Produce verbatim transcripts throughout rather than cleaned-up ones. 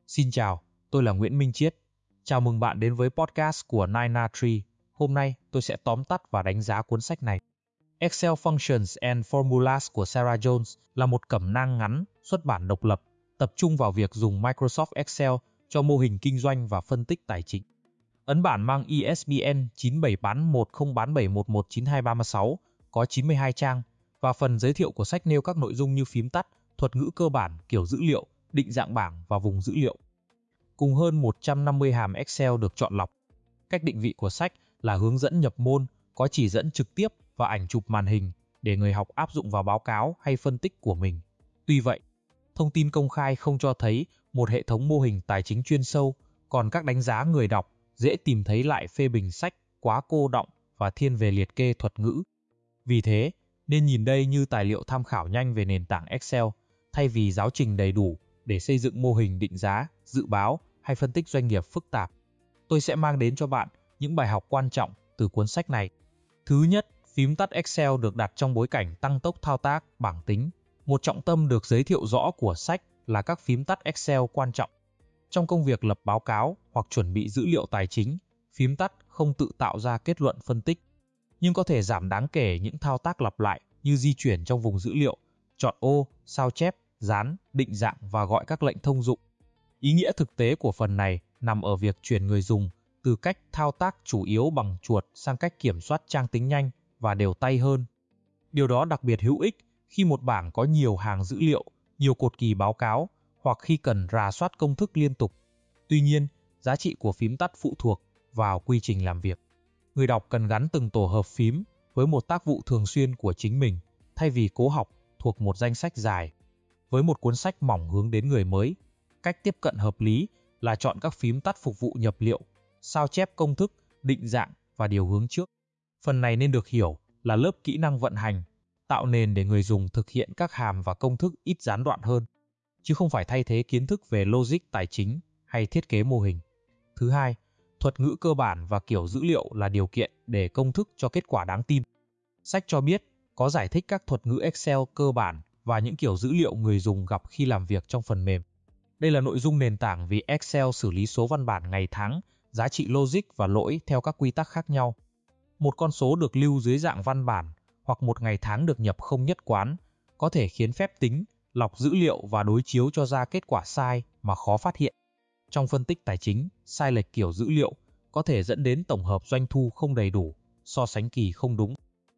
Xin chào, tôi là Nguyễn Minh Chiết. Chào mừng bạn đến với podcast của Nine A Tree. Hôm nay tôi sẽ tóm tắt và đánh giá cuốn sách này. Excel Functions and Formulas của Sarah Jones là một cẩm nang ngắn, xuất bản độc lập, tập trung vào việc dùng Microsoft Excel cho mô hình kinh doanh và phân tích tài chính. Ấn bản mang I S B N chín bảy một không bảy một một chín hai ba sáu, có chín mươi hai trang, và phần giới thiệu của sách nêu các nội dung như phím tắt, thuật ngữ cơ bản, kiểu dữ liệu, định dạng bảng và vùng dữ liệu. Cùng hơn một trăm năm mươi hàm Excel được chọn lọc. Cách định vị của sách là hướng dẫn nhập môn, có chỉ dẫn trực tiếp và ảnh chụp màn hình để người học áp dụng vào báo cáo hay phân tích của mình. Tuy vậy, thông tin công khai không cho thấy một hệ thống mô hình tài chính chuyên sâu, còn các đánh giá người đọc dễ tìm thấy lại phê bình sách quá cô đọng và thiên về liệt kê thuật ngữ. Vì thế, nên nhìn đây như tài liệu tham khảo nhanh về nền tảng Excel, thay vì giáo trình đầy đủ để xây dựng mô hình định giá, dự báo hay phân tích doanh nghiệp phức tạp. Tôi sẽ mang đến cho bạn những bài học quan trọng từ cuốn sách này. Thứ nhất, phím tắt Excel được đặt trong bối cảnh tăng tốc thao tác, bảng tính. Một trọng tâm được giới thiệu rõ của sách là các phím tắt Excel quan trọng. Trong công việc lập báo cáo hoặc chuẩn bị dữ liệu tài chính, phím tắt không tự tạo ra kết luận phân tích, nhưng có thể giảm đáng kể những thao tác lặp lại như di chuyển trong vùng dữ liệu, chọn ô, sao chép, dán, định dạng và gọi các lệnh thông dụng. Ý nghĩa thực tế của phần này nằm ở việc chuyển người dùng từ cách thao tác chủ yếu bằng chuột sang cách kiểm soát trang tính nhanh và đều tay hơn. Điều đó đặc biệt hữu ích khi một bảng có nhiều hàng dữ liệu, nhiều cột kỳ báo cáo, hoặc khi cần rà soát công thức liên tục. Tuy nhiên, giá trị của phím tắt phụ thuộc vào quy trình làm việc. Người đọc cần gắn từng tổ hợp phím với một tác vụ thường xuyên của chính mình, thay vì cố học thuộc một danh sách dài. Với một cuốn sách mỏng hướng đến người mới, cách tiếp cận hợp lý là chọn các phím tắt phục vụ nhập liệu, sao chép công thức, định dạng và điều hướng trước. Phần này nên được hiểu là lớp kỹ năng vận hành, tạo nền để người dùng thực hiện các hàm và công thức ít gián đoạn hơn, chứ không phải thay thế kiến thức về logic tài chính hay thiết kế mô hình. Thứ hai, thuật ngữ cơ bản và kiểu dữ liệu là điều kiện để công thức cho kết quả đáng tin. Sách cho biết có giải thích các thuật ngữ Excel cơ bản và những kiểu dữ liệu người dùng gặp khi làm việc trong phần mềm. Đây là nội dung nền tảng vì Excel xử lý số văn bản ngày tháng, giá trị logic và lỗi theo các quy tắc khác nhau. Một con số được lưu dưới dạng văn bản hoặc một ngày tháng được nhập không nhất quán có thể khiến phép tính, lọc dữ liệu và đối chiếu cho ra kết quả sai mà khó phát hiện. Trong phân tích tài chính, sai lệch kiểu dữ liệu có thể dẫn đến tổng hợp doanh thu không đầy đủ, so sánh kỳ không đúng,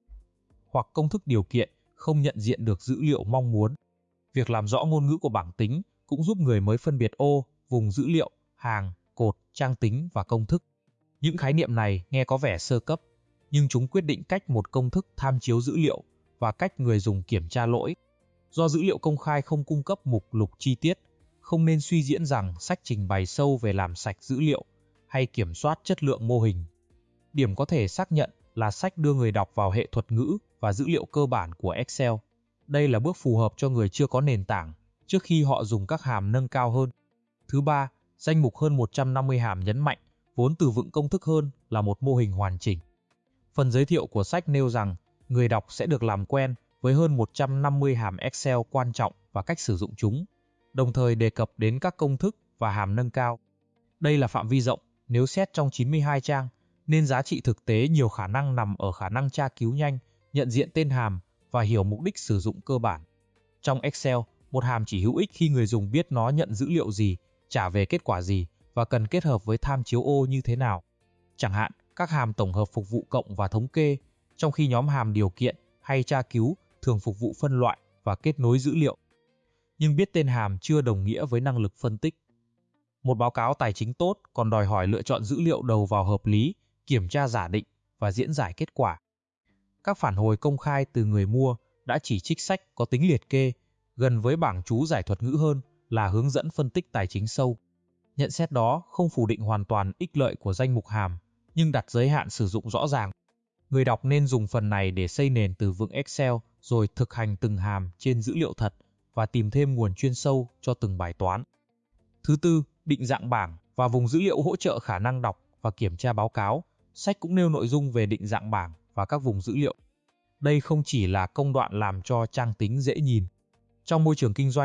hoặc công thức điều kiện không nhận diện được dữ liệu mong muốn. Việc làm rõ ngôn ngữ của bảng tính cũng giúp người mới phân biệt ô, vùng dữ liệu, hàng, cột, trang tính và công thức. Những khái niệm này nghe có vẻ sơ cấp, nhưng chúng quyết định cách một công thức tham chiếu dữ liệu và cách người dùng kiểm tra lỗi. Do dữ liệu công khai không cung cấp mục lục chi tiết, không nên suy diễn rằng sách trình bày sâu về làm sạch dữ liệu hay kiểm soát chất lượng mô hình. Điểm có thể xác nhận là sách đưa người đọc vào hệ thuật ngữ và dữ liệu cơ bản của Excel. Đây là bước phù hợp cho người chưa có nền tảng, trước khi họ dùng các hàm nâng cao hơn. Thứ ba, danh mục hơn một trăm năm mươi hàm nhấn mạnh, vốn từ vựng công thức hơn là một mô hình hoàn chỉnh. Phần giới thiệu của sách nêu rằng, người đọc sẽ được làm quen với hơn một trăm năm mươi hàm Excel quan trọng và cách sử dụng chúng, đồng thời đề cập đến các công thức và hàm nâng cao. Đây là phạm vi rộng nếu xét trong chín mươi hai trang, nên giá trị thực tế nhiều khả năng nằm ở khả năng tra cứu nhanh, nhận diện tên hàm và hiểu mục đích sử dụng cơ bản. Trong Excel, một hàm chỉ hữu ích khi người dùng biết nó nhận dữ liệu gì, trả về kết quả gì và cần kết hợp với tham chiếu ô như thế nào. Chẳng hạn, các hàm tổng hợp phục vụ cộng và thống kê, trong khi nhóm hàm điều kiện hay tra cứu thường phục vụ phân loại và kết nối dữ liệu. Nhưng biết tên hàm chưa đồng nghĩa với năng lực phân tích. Một báo cáo tài chính tốt còn đòi hỏi lựa chọn dữ liệu đầu vào hợp lý, kiểm tra giả định và diễn giải kết quả. Các phản hồi công khai từ người mua đã chỉ trích sách có tính liệt kê, gần với bảng chú giải thuật ngữ hơn là hướng dẫn phân tích tài chính sâu. Nhận xét đó không phủ định hoàn toàn ích lợi của danh mục hàm, nhưng đặt giới hạn sử dụng rõ ràng. Người đọc nên dùng phần này để xây nền từ vựng Excel rồi thực hành từng hàm trên dữ liệu thật và tìm thêm nguồn chuyên sâu cho từng bài toán. Thứ tư, định dạng bảng và vùng dữ liệu hỗ trợ khả năng đọc và kiểm tra báo cáo. Sách cũng nêu nội dung về định dạng bảng và các vùng dữ liệu. Đây không chỉ là công đoạn làm cho trang tính dễ nhìn. Trong môi trường kinh doanh,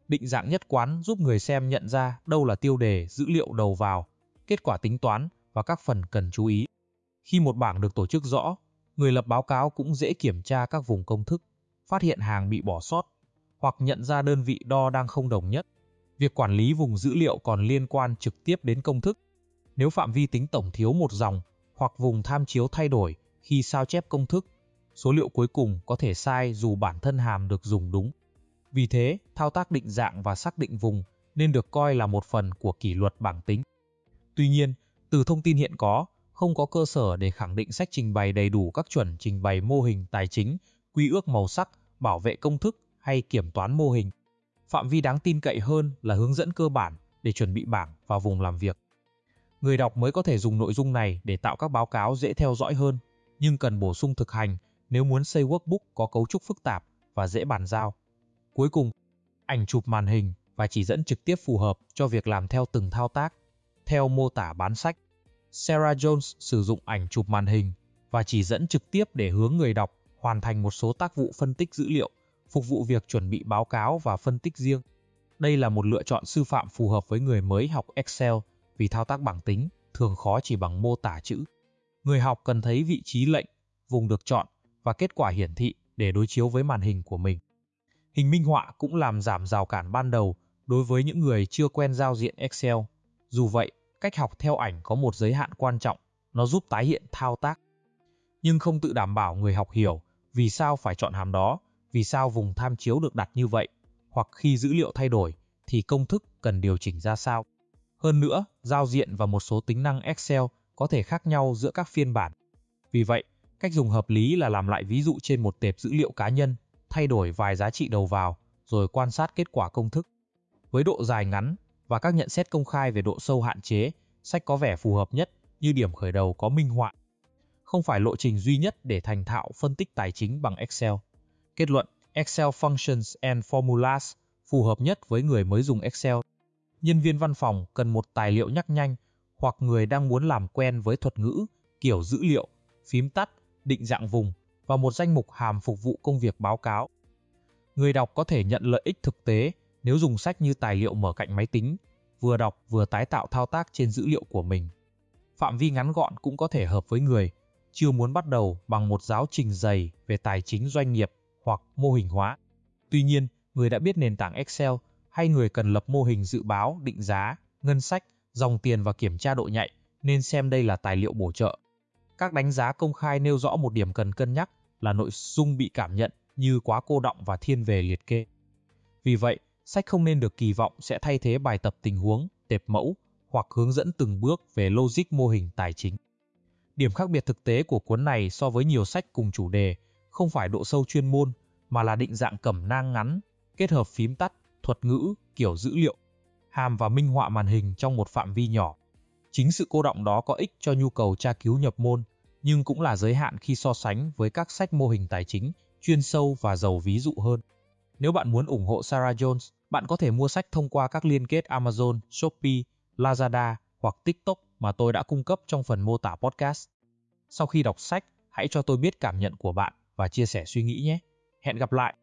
Định dạng nhất quán giúp người xem nhận ra đâu là tiêu đề, dữ liệu đầu vào, kết quả tính toán và các phần cần chú ý. Khi một bảng được tổ chức rõ, người lập báo cáo cũng dễ kiểm tra các vùng công thức, phát hiện hàng bị bỏ sót hoặc nhận ra đơn vị đo đang không đồng nhất. Việc quản lý vùng dữ liệu còn liên quan trực tiếp đến công thức. Nếu phạm vi tính tổng thiếu một dòng hoặc vùng tham chiếu thay đổi khi sao chép công thức, số liệu cuối cùng có thể sai dù bản thân hàm được dùng đúng. Vì thế, thao tác định dạng và xác định vùng nên được coi là một phần của kỷ luật bảng tính. Tuy nhiên, từ thông tin hiện có, không có cơ sở để khẳng định sách trình bày đầy đủ các chuẩn trình bày mô hình tài chính, quy ước màu sắc, bảo vệ công thức hay kiểm toán mô hình. Phạm vi đáng tin cậy hơn là hướng dẫn cơ bản để chuẩn bị bảng và vùng làm việc. Người đọc mới có thể dùng nội dung này để tạo các báo cáo dễ theo dõi hơn, nhưng cần bổ sung thực hành nếu muốn xây workbook có cấu trúc phức tạp và dễ bàn giao. Cuối cùng, ảnh chụp màn hình và chỉ dẫn trực tiếp phù hợp cho việc làm theo từng thao tác. Theo mô tả bán sách, Sarah Jones sử dụng ảnh chụp màn hình và chỉ dẫn trực tiếp để hướng người đọc hoàn thành một số tác vụ phân tích dữ liệu, phục vụ việc chuẩn bị báo cáo và phân tích riêng. Đây là một lựa chọn sư phạm phù hợp với người mới học Excel vì thao tác bảng tính thường khó chỉ bằng mô tả chữ. Người học cần thấy vị trí lệnh, vùng được chọn và kết quả hiển thị để đối chiếu với màn hình của mình. Hình minh họa cũng làm giảm rào cản ban đầu đối với những người chưa quen giao diện Excel. Dù vậy, cách học theo ảnh có một giới hạn quan trọng, nó giúp tái hiện thao tác. Nhưng không tự đảm bảo người học hiểu vì sao phải chọn hàm đó, vì sao vùng tham chiếu được đặt như vậy, hoặc khi dữ liệu thay đổi thì công thức cần điều chỉnh ra sao. Hơn nữa, giao diện và một số tính năng Excel có thể khác nhau giữa các phiên bản. Vì vậy, cách dùng hợp lý là làm lại ví dụ trên một tệp dữ liệu cá nhân, thay đổi vài giá trị đầu vào, rồi quan sát kết quả công thức. Với độ dài ngắn và các nhận xét công khai về độ sâu hạn chế, sách có vẻ phù hợp nhất như điểm khởi đầu có minh họa. Không phải lộ trình duy nhất để thành thạo phân tích tài chính bằng Excel. Kết luận, Excel Functions and Formulas phù hợp nhất với người mới dùng Excel. Nhân viên văn phòng cần một tài liệu nhắc nhanh hoặc người đang muốn làm quen với thuật ngữ, kiểu dữ liệu, phím tắt, định dạng vùng và một danh mục hàm phục vụ công việc báo cáo. Người đọc có thể nhận lợi ích thực tế nếu dùng sách như tài liệu mở cạnh máy tính, vừa đọc vừa tái tạo thao tác trên dữ liệu của mình. Phạm vi ngắn gọn cũng có thể hợp với người chưa muốn bắt đầu bằng một giáo trình dày về tài chính doanh nghiệp hoặc mô hình hóa. Tuy nhiên, người đã biết nền tảng Excel hay người cần lập mô hình dự báo, định giá, ngân sách, dòng tiền và kiểm tra độ nhạy nên xem đây là tài liệu bổ trợ. Các đánh giá công khai nêu rõ một điểm cần cân nhắc là nội dung bị cảm nhận như quá cô đọng và thiên về liệt kê. Vì vậy, sách không nên được kỳ vọng sẽ thay thế bài tập tình huống, tệp mẫu hoặc hướng dẫn từng bước về logic mô hình tài chính. Điểm khác biệt thực tế của cuốn này so với nhiều sách cùng chủ đề không phải độ sâu chuyên môn mà là định dạng cẩm nang ngắn, kết hợp phím tắt, thuật ngữ, kiểu dữ liệu, hàm và minh họa màn hình trong một phạm vi nhỏ. Chính sự cô đọng đó có ích cho nhu cầu tra cứu nhập môn, nhưng cũng là giới hạn khi so sánh với các sách mô hình tài chính chuyên sâu và giàu ví dụ hơn. Nếu bạn muốn ủng hộ Sarah Jones, bạn có thể mua sách thông qua các liên kết Amazon, Shopee, Lazada hoặc TikTok mà tôi đã cung cấp trong phần mô tả podcast. Sau khi đọc sách, hãy cho tôi biết cảm nhận của bạn và chia sẻ suy nghĩ nhé. Hẹn gặp lại!